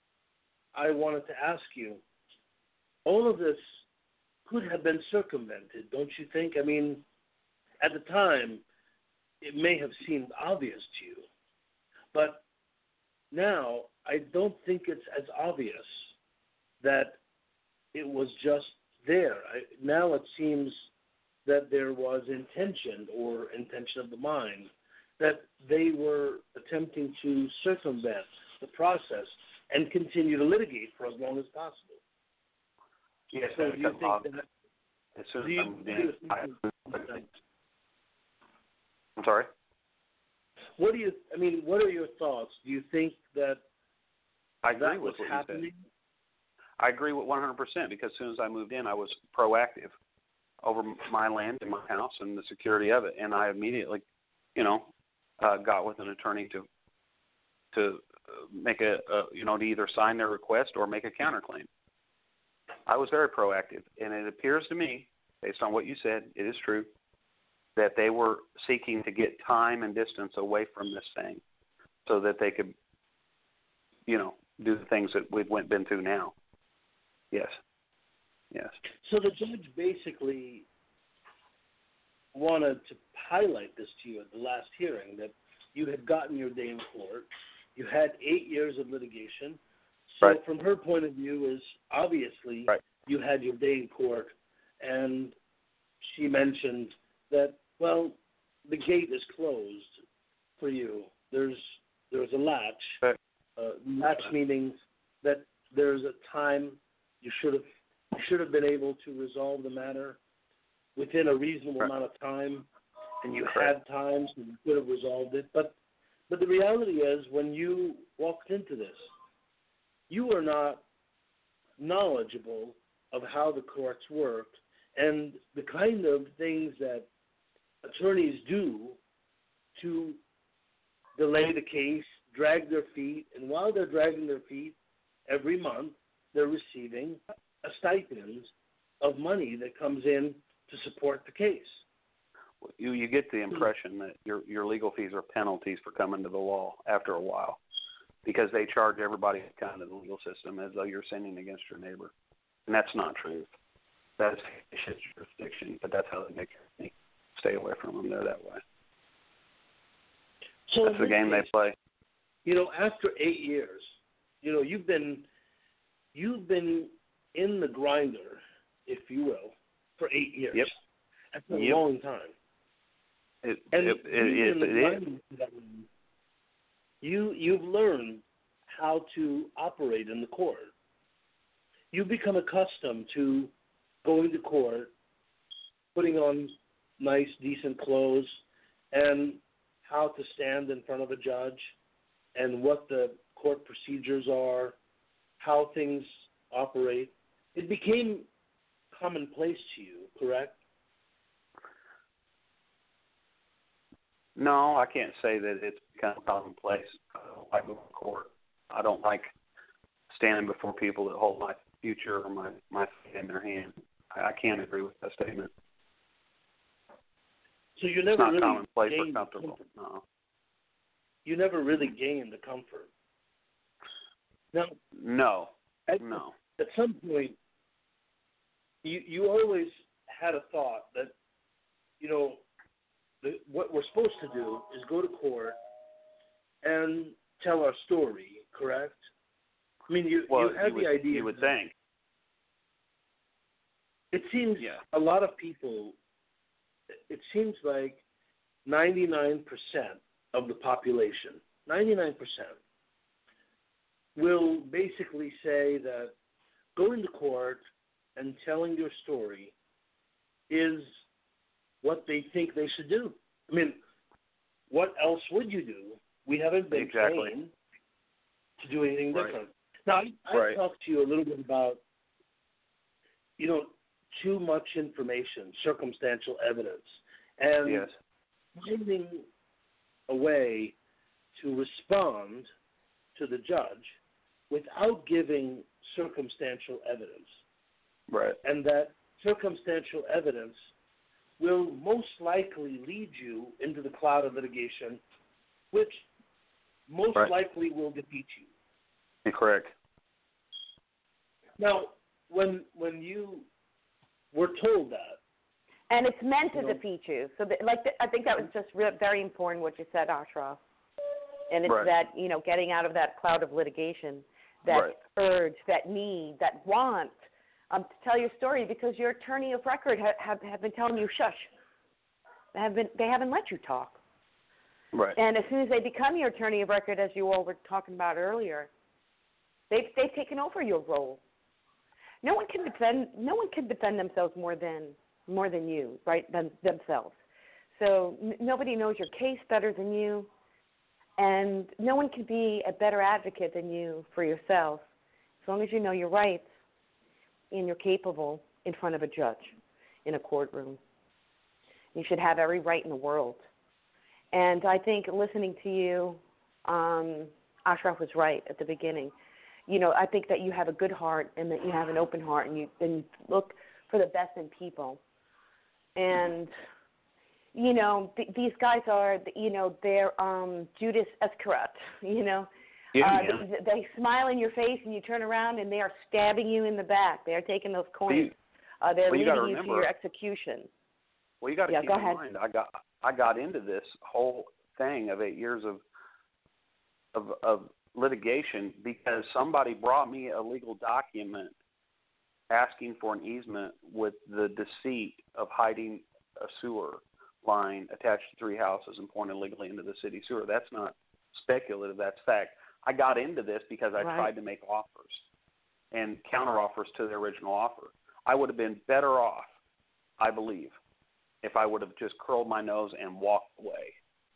I wanted to ask you, all of this could have been circumvented, don't you think? I mean, at the time, it may have seemed obvious to you, but now I don't think it's as obvious that it was just there. I, now it seems that there was intention or intention of the mind that they were attempting to circumvent the process and continue to litigate for as long as possible. Yes, So do you think ob- that? as soon as Do you, I'm do in, you I, think, I'm sorry? what do you? I mean, what are your thoughts? Do you think that I agree that with was what happening? you said. I agree with one hundred percent because as soon as I moved in, I was proactive over my land and my house and the security of it, and I immediately, you know, uh, got with an attorney to to make a, a, you know, to either sign their request or make a counterclaim. I was very proactive, and it appears to me, based on what you said, it is true, that they were seeking to get time and distance away from this thing so that they could, you know, do the things that we've went, been through now. Yes. Yes. So the judge basically wanted to highlight this to you at the last hearing, that you had gotten your day in court, you had eight years of litigation. So right. from her point of view is obviously right. you had your day in court, and she mentioned that, well, the gate is closed for you. There's there's a latch. Right. Uh, latch meaning that there's a time you should have you should have been able to resolve the matter within a reasonable right. amount of time, and you right. had time, so you could have resolved it. But but the reality is, when you walked into this, you were not knowledgeable of how the courts worked and the kind of things that attorneys do to delay the case, drag their feet, and while they're dragging their feet, every month they're receiving a stipend of money that comes in to support the case. You you get the impression that your your legal fees are penalties for coming to the law after a while, because they charge everybody kind of the legal system as though you're sinning against your neighbor, and that's not true. That's jurisdiction, but that's how they make me stay away from them. They're that way. So that's the game case, they play. You know, after eight years, you know, you've been you've been in the grinder, if you will, for eight years. Yep. That's a yep. long time. It, and it, it, it, it is. You you've learned how to operate in the court. You've become accustomed to going to court, putting on nice, decent clothes, and how to stand in front of a judge, and what the court procedures are, how things operate. It became commonplace to you, correct? No, I can't say that it's become commonplace. I don't like going to court. I don't like standing before people that hold my future or my, my fate in their hand. I, I can't agree with that statement. So you never it's not really commonplace or gained comfortable. No. You never really gained the comfort. Now, No. at, No. At some point, you you always had a thought that, you know, the, what we're supposed to do is go to court and tell our story, correct? I mean, you, well, you had you would, the idea. You would think. It seems yeah. a lot of people, it seems like ninety-nine percent of the population, ninety-nine percent, will basically say that going to court and telling your story is what they think they should do. I mean, what else would you do? We haven't been exactly. trained to do anything right. different. Now, I, I right. talked to you a little bit about, you know, too much information, circumstantial evidence, and yes. finding a way to respond to the judge without giving circumstantial evidence. Right. And that circumstantial evidence will most likely lead you into the cloud of litigation, which most right. likely will defeat you. You're correct. Now, when when you were told that, and it's meant to you know, defeat you. So, that, like, I think that was just re- very important what you said, Ashraf. And it's right. that, you know, getting out of that cloud of litigation, that right. urge, that need, that want um, to tell your story, because your attorney of record ha- have have been telling you shush. They have been they haven't let you talk. Right. And as soon as they become your attorney of record, as you all were talking about earlier, they've they've taken over your role. No one can defend no one can defend themselves more than more than you, right? Than themselves. So n- nobody knows your case better than you, and no one can be a better advocate than you for yourself, as long as you know your rights and you're capable in front of a judge in a courtroom. You should have every right in the world. And I think listening to you, um, Ashraf was right at the beginning. You know, I think that you have a good heart and that you have an open heart, and you, and you look for the best in people. And, you know, th- these guys are, you know, they're um, Judas Iscariot, you know. Yeah, uh, yeah. they, they smile in your face and you turn around and they are stabbing you in the back. They are taking those coins. You, uh, they're well, you leading gotta you remember, to your execution. Well, you got to yeah, keep go in ahead. mind, I got I got into this whole thing of eight years of of of litigation because somebody brought me a legal document asking for an easement with the deceit of hiding a sewer line attached to three houses and pouring illegally into the city sewer. That's not speculative, that's fact. I got into this because I Right. tried to make offers and counteroffers to the original offer. I would have been better off, I believe, if I would have just curled my nose and walked away.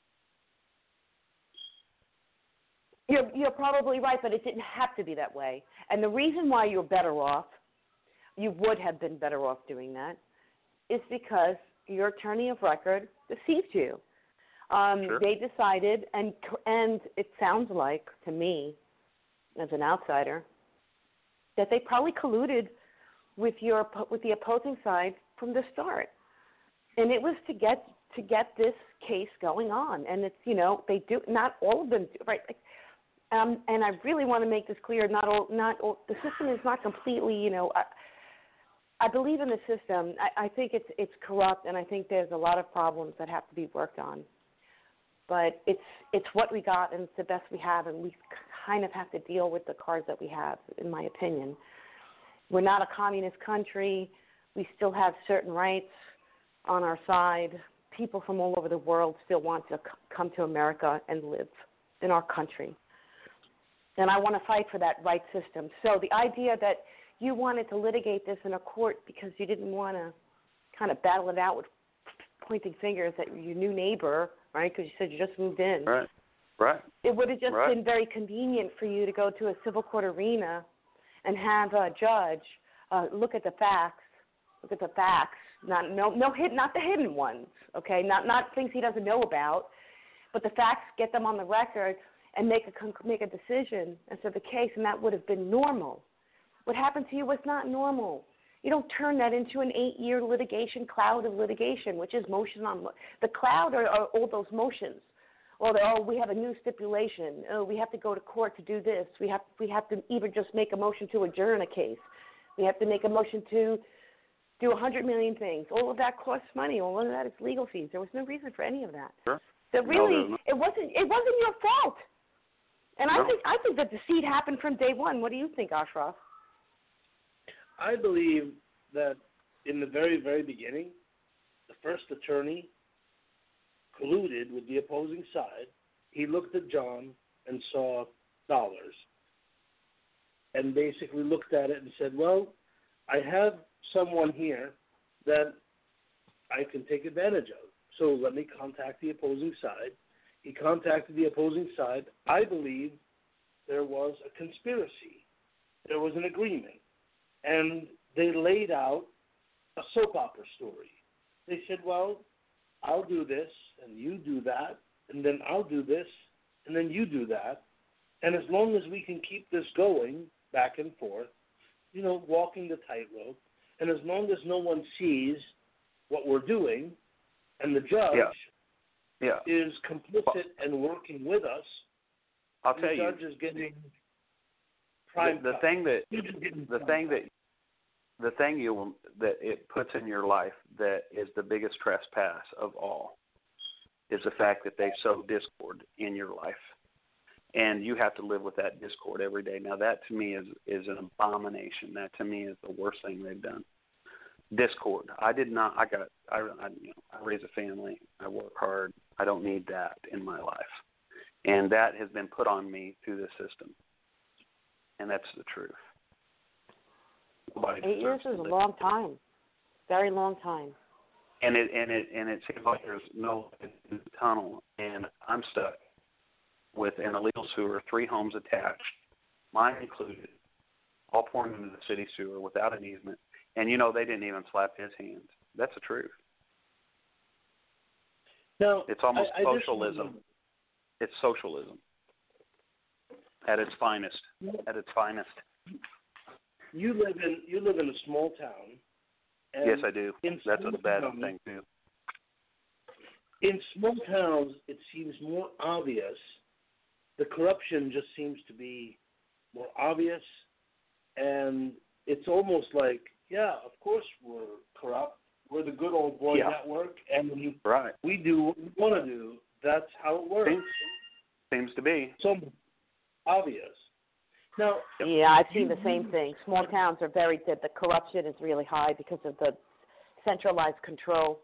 You're, you're probably right, but it didn't have to be that way. And the reason why you're better off, you would have been better off doing that, is because your attorney of record deceived you. Um, Sure. They decided, and and it sounds like to me, as an outsider, that they probably colluded with your with the opposing side from the start, and it was to get to get this case going on. And it's, you know, they do, not all of them do, right? Um, and I really want to make this clear. Not all, not all, the system is not completely, you know. I, I believe in the system. I, I think it's it's corrupt, and I think there's a lot of problems that have to be worked on. But it's it's what we got, and it's the best we have, and we kind of have to deal with the cards that we have, in my opinion. We're not a communist country. We still have certain rights on our side. People from all over the world still want to c- come to America and live in our country. And I want to fight for that right system. So the idea that you wanted to litigate this in a court because you didn't want to kind of battle it out with pointing fingers at your new neighbor, right, because you said you just moved in. Right, right. It would have just right. been very convenient for you to go to a civil court arena and have a judge uh, look at the facts, look at the facts, not no no hid, not the hidden ones, okay, not not things he doesn't know about, but the facts get them on the record and make a make a decision as to the case, and that would have been normal. What happened to you was not normal. You don't turn that into an eight-year litigation cloud of litigation, which is motion on the cloud are, are all those motions. Or oh, we have a new stipulation. Oh, we have to go to court to do this. We have we have to even just make a motion to adjourn a case. We have to make a motion to do a hundred million things. All of that costs money. All of that is legal fees. There was no reason for any of that. Sure. So really, no, it wasn't it wasn't your fault. And no. I think I think the deceit happened from day one. What do you think, Ashraf? I believe that in the very, very beginning, the first attorney colluded with the opposing side. He looked at John and saw dollars and basically looked at it and said, well, I have someone here that I can take advantage of. So let me contact the opposing side. He contacted the opposing side. I believe there was a conspiracy. There was an agreement. And they laid out a soap opera story. They said, well, I'll do this, and you do that, and then I'll do this, and then you do that. And as long as we can keep this going back and forth, you know, walking the tightrope, and as long as no one sees what we're doing, and the judge yeah. Yeah. is complicit and working with us, I'll tell the you, judge is getting prime the, the cut. thing that the prime thing cut. that the thing you will, that it puts in your life that is the biggest trespass of all is the fact that they sow discord in your life, and you have to live with that discord every day. Now that to me is is an abomination. That to me is the worst thing they've done. Discord. I did not. I got. I, I you know. I raise a family. I work hard. I don't need that in my life, and that has been put on me through the system, and that's the truth. Nobody Eight years is a long time, very long time. And it and it and it seems like there's no tunnel, and I'm stuck with an illegal sewer, three homes attached, mine included, all pouring into the city sewer without an easement. And you know they didn't even slap his hands. That's the truth. Now, it's almost I, I socialism. Just, it's socialism at its finest. At its finest. You live in you live in a small town. And yes, I do. That's a bad towns, thing too. In small towns, it seems more obvious. The corruption just seems to be more obvious, and it's almost like, yeah, of course we're corrupt. We're the good old boy yeah. network, and we, right. we do what we want to do. That's how it works. Seems, seems to be. So obvious. Now, yeah, I've seen the same thing. Small towns are very the, the corruption is really high because of the centralized control.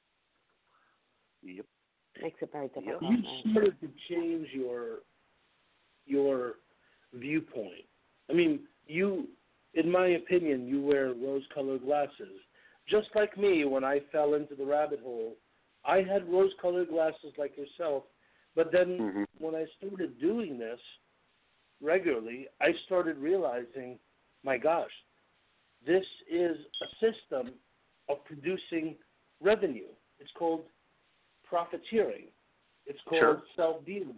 Yep. Makes it very difficult. You started to change your your viewpoint. I mean, you, in my opinion, you wear rose-colored glasses. Just like me, when I fell into the rabbit hole, I had rose-colored glasses like yourself. But then mm-hmm. when I started doing this regularly, I started realizing, my gosh, this is a system of producing revenue. It's called profiteering. It's called sure. self-dealing.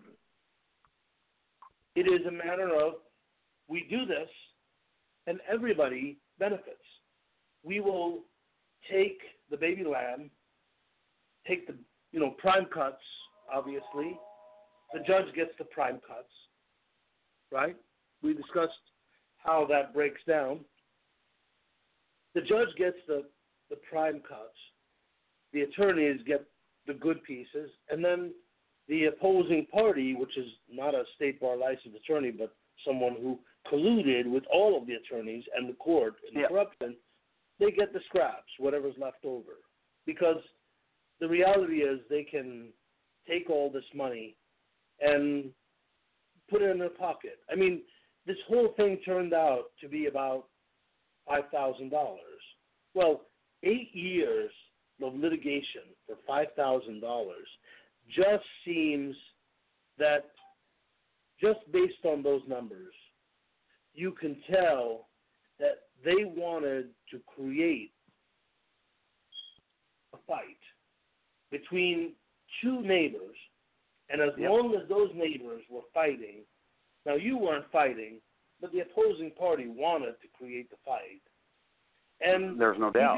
It is a matter of, we do this, and everybody benefits. We will take the baby lamb, take the, you know, prime cuts, obviously. The judge gets the prime cuts, right? We discussed how that breaks down. The judge gets the, the prime cuts. The attorneys get the good pieces, and then the opposing party, which is not a state bar licensed attorney, but someone who colluded with all of the attorneys and the court in yeah. corruption, they get the scraps, whatever's left over. Because the reality is they can take all this money and put it in their pocket. I mean, this whole thing turned out to be about five thousand dollars. Well, eight years of litigation for five thousand dollars just seems that just based on those numbers, you can tell that they wanted to create a fight between two neighbors And as yep. long as those neighbors were fighting, now you weren't fighting, but the opposing party wanted to create the fight. And there's no doubt.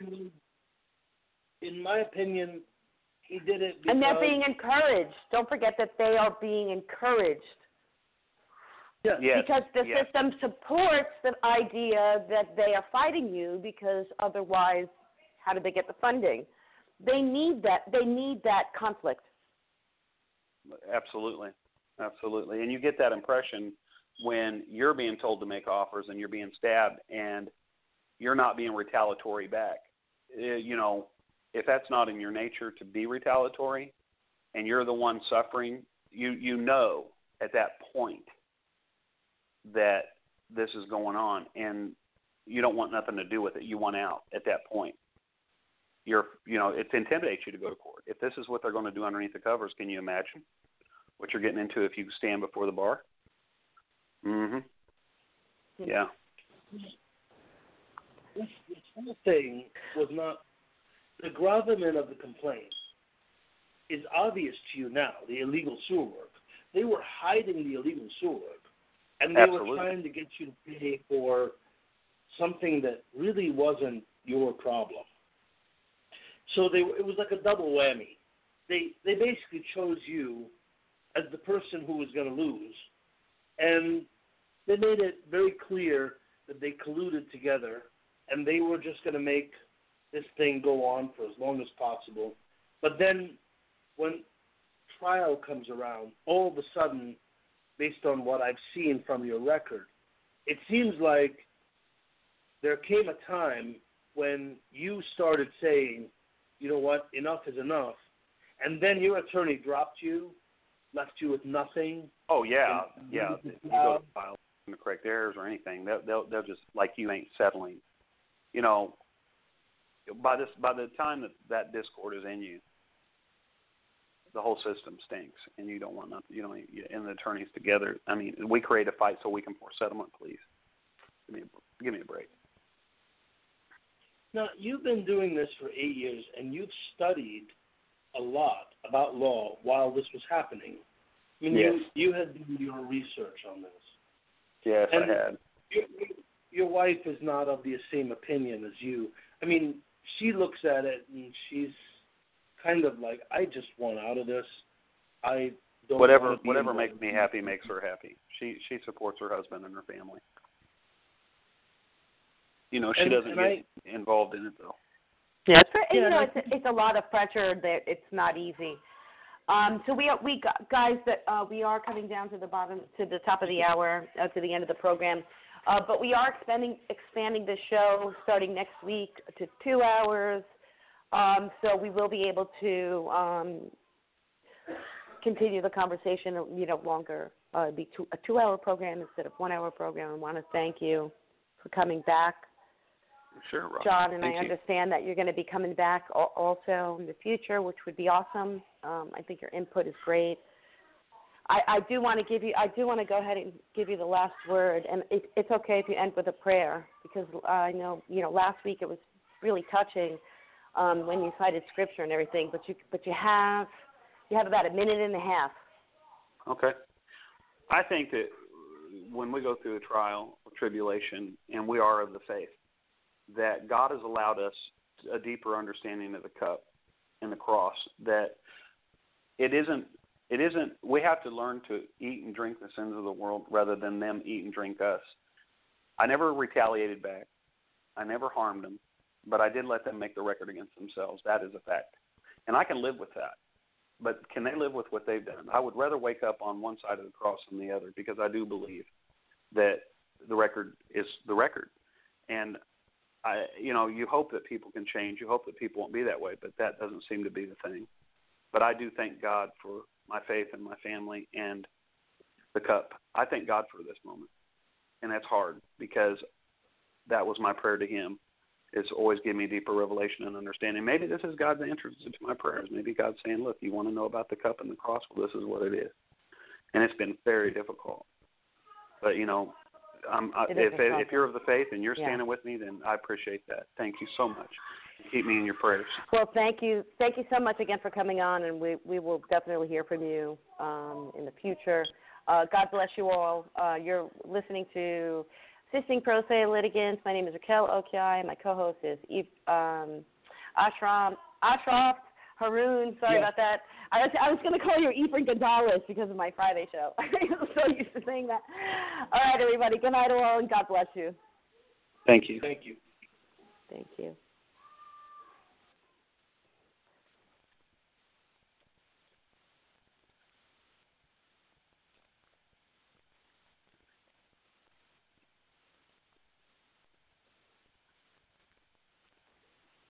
In my opinion, he did it because... And they're being encouraged. Don't forget that they are being encouraged. Yeah. Yes. Because the yes. system supports the idea that they are fighting you, because otherwise, how do they get the funding? They need that. They need that conflict. Absolutely. Absolutely. And you get that impression when you're being told to make offers and you're being stabbed and you're not being retaliatory back. You know, if that's not in your nature to be retaliatory and you're the one suffering, you, you know at that point that this is going on and you don't want nothing to do with it. You want out at that point. You're, you know, it intimidates you to go to court. If this is what they're going to do underneath the covers, can you imagine what you're getting into if you stand before the bar? Mm-hmm. Yeah. This, this whole thing was not, the gravamen of the complaint is obvious to you now, the illegal sewer work. They were hiding the illegal sewer work, and they Absolutely. were trying to get you to pay for something that really wasn't your problem. So they, it was like a double whammy. They they basically chose you as the person who was going to lose, and they made it very clear that they colluded together, and they were just going to make this thing go on for as long as possible. But then when trial comes around, all of a sudden, based on what I've seen from your record, it seems like there came a time when you started saying, you know what, enough is enough, and then your attorney dropped you, left you with nothing. Oh, yeah, and, yeah. If you go to file the correct errors or anything, they'll, they'll, they'll just, like you ain't settling. You know, by this, by the time that that discord is in you, the whole system stinks, and you don't want nothing. You know, and the attorneys together. I mean, we create a fight so we can force settlement, please. Give me, a, give me a break. Now, you've been doing this for eight years, and you've studied a lot about law while this was happening. I mean, yes. you, you had done your research on this. Yes, and I had. Your, your wife is not of the same opinion as you. I mean, she looks at it, and she's kind of like, I just want out of this. I don't Whatever, want to be whatever involved. makes me happy makes her happy. She she supports her husband and her family. You know, she and, doesn't and get I, involved in it, though. Yeah, it's, you yeah, know, I, it's, it's a lot of pressure. That it's not easy. Um, so we we got, guys that uh, we are coming down to the bottom, to the top of the hour, uh, to the end of the program. Uh, but we are expanding expanding the show starting next week to two hours. Um, so we will be able to um, continue the conversation, you know, longer. Uh, be two, a two-hour program instead of one-hour program. I want to thank you for coming back. Sure, Rob. John, and Thank I you. understand that you're going to be coming back also in the future, which would be awesome. Um, I think your input is great. I, I do want to give you, I do want to go ahead and give you the last word, and it, it's okay if you end with a prayer, because uh, I know, you know, last week it was really touching um, when you cited scripture and everything, but you, but you have, you have about a minute and a half. Okay. I think that when we go through a trial or tribulation, and we are of the faith, that God has allowed us a deeper understanding of the cup and the cross, that it isn't, it isn't, we have to learn to eat and drink the sins of the world rather than them eat and drink us. I never retaliated back. I never harmed them, but I did let them make the record against themselves. That is a fact. And I can live with that. But can they live with what they've done? I would rather wake up on one side of the cross than the other, because I do believe that the record is the record. And I, you know, you hope that people can change. You hope that people won't be that way, but that doesn't seem to be the thing. But I do thank God for my faith and my family and the cup. I thank God for this moment. And that's hard, because that was my prayer to him, is always give me deeper revelation and understanding. Maybe this is God's answer to my prayers. Maybe God's saying, look, you want to know about the cup and the cross? Well, this is what it is. And it's been very difficult. But, you know, Um, if, if you're of the faith and you're standing yeah. with me, then I appreciate that. Thank you so much. keep me in your prayers. Well, thank you. Thank you so much again for coming on, and we, we will definitely hear from you um, in the future. Uh, God bless you all. Uh, you're listening to Assisting Pro Se Litigants. My name is Raquel Okiai. My co-host is Eve, um, Ashram, Ashraf Haroon. Sorry yeah. about that. I was, I was going to call you Efren Gonzalez because of my Friday show. I'm so used to saying that. All right, everybody. Good night all, and God bless you. Thank you. Thank you. Thank you.